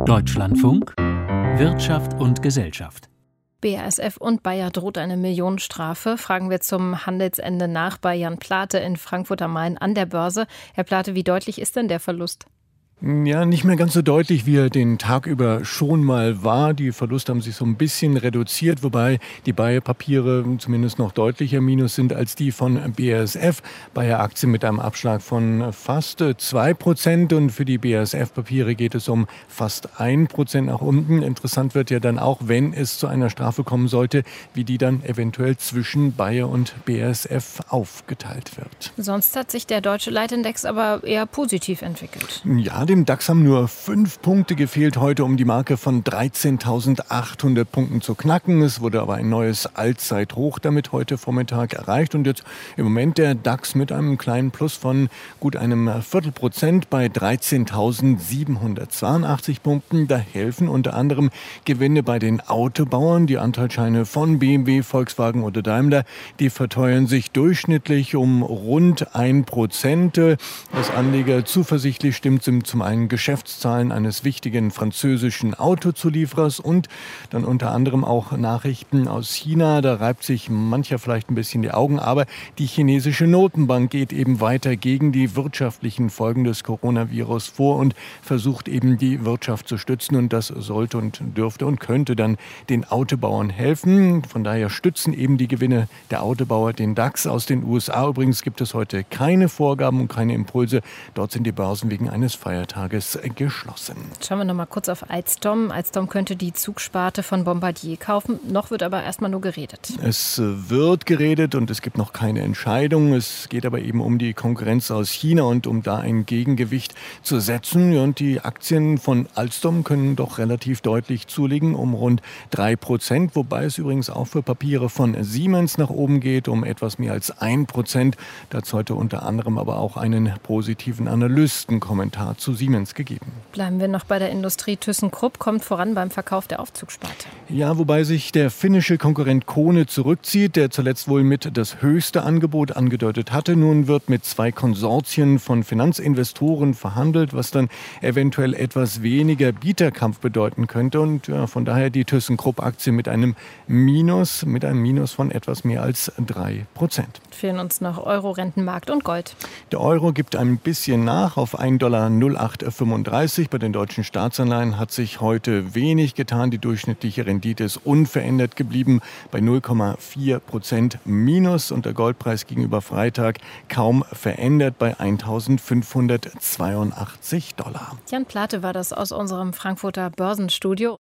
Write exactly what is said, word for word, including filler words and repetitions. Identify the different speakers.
Speaker 1: Deutschlandfunk Wirtschaft und Gesellschaft.
Speaker 2: B A S F und Bayer droht eine Millionenstrafe. Fragen wir zum Handelsende nach bei Jan Plate in Frankfurt am Main an der Börse. Herr Plate, wie deutlich ist denn der Verlust?
Speaker 3: Ja, nicht mehr ganz so deutlich, wie er den Tag über schon mal war. Die Verluste haben sich so ein bisschen reduziert, wobei die Bayer-Papiere zumindest noch deutlicher minus sind als die von B A S F. Bayer-Aktien mit einem Abschlag von fast zwei Prozent und für die B A S F-Papiere geht es um fast ein Prozent nach unten. Interessant wird ja dann auch, wenn es zu einer Strafe kommen sollte, wie die dann eventuell zwischen Bayer und B A S F aufgeteilt wird.
Speaker 2: Sonst hat sich der deutsche Leitindex aber eher positiv entwickelt.
Speaker 3: Ja, dem DAX haben nur fünf Punkte gefehlt heute, um die Marke von dreizehntausendachthundert Punkten zu knacken. Es wurde aber ein neues Allzeithoch damit heute Vormittag erreicht. Und jetzt im Moment der DAX mit einem kleinen Plus von gut einem Viertelprozent bei dreizehntausendsiebenhundertzweiundachtzig Punkten. Da helfen unter anderem Gewinne bei den Autobauern. Die Anteilsscheine von B M W, Volkswagen oder Daimler, die verteuern sich durchschnittlich um rund ein Prozent. Was Anleger zuversichtlich stimmt, sind zum einen Geschäftszahlen eines wichtigen französischen Autozulieferers und dann unter anderem auch Nachrichten aus China. Da reibt sich mancher vielleicht ein bisschen die Augen, aber die chinesische Notenbank geht eben weiter gegen die wirtschaftlichen Folgen des Coronavirus vor und versucht eben die Wirtschaft zu stützen, und das sollte und dürfte und könnte dann den Autobauern helfen. Von daher stützen eben die Gewinne der Autobauer den DAX. Aus den U S A übrigens gibt es heute keine Vorgaben und keine Impulse. Dort sind die Börsen wegen eines Feiertages geschlossen.
Speaker 2: Schauen wir noch mal kurz auf Alstom. Alstom könnte die Zugsparte von Bombardier kaufen. Noch wird aber erstmal nur geredet.
Speaker 3: Es wird geredet und es gibt noch keine Entscheidung. Es geht aber eben um die Konkurrenz aus China und um da ein Gegengewicht zu setzen. Und die Aktien von Alstom können doch relativ deutlich zulegen, um rund drei Prozent. Wobei es übrigens auch für Papiere von Siemens nach oben geht, um etwas mehr als ein Prozent. Dazu heute unter anderem aber auch einen positiven Analystenkommentar zu Siemens gegeben.
Speaker 2: Bleiben wir noch bei der Industrie. ThyssenKrupp kommt voran beim Verkauf der Aufzugsparte.
Speaker 3: Ja, wobei sich der finnische Konkurrent Kone zurückzieht, der zuletzt wohl mit das höchste Angebot angedeutet hatte. Nun wird mit zwei Konsortien von Finanzinvestoren verhandelt, was dann eventuell etwas weniger Bieterkampf bedeuten könnte. Und ja, von daher die ThyssenKrupp-Aktie mit einem Minus, mit einem Minus von etwas mehr als drei Prozent.
Speaker 2: Fehlen uns noch Euro, Rentenmarkt und Gold.
Speaker 3: Der Euro gibt ein bisschen nach auf ein Komma null acht fünfunddreißig. Bei den deutschen Staatsanleihen hat sich heute wenig getan. Die durchschnittliche Rendite ist unverändert geblieben bei null Komma vier Prozent minus und der Goldpreis gegenüber Freitag kaum verändert bei eintausendfünfhundertzweiundachtzig Dollar.
Speaker 2: Jan Plate war das aus unserem Frankfurter Börsenstudio.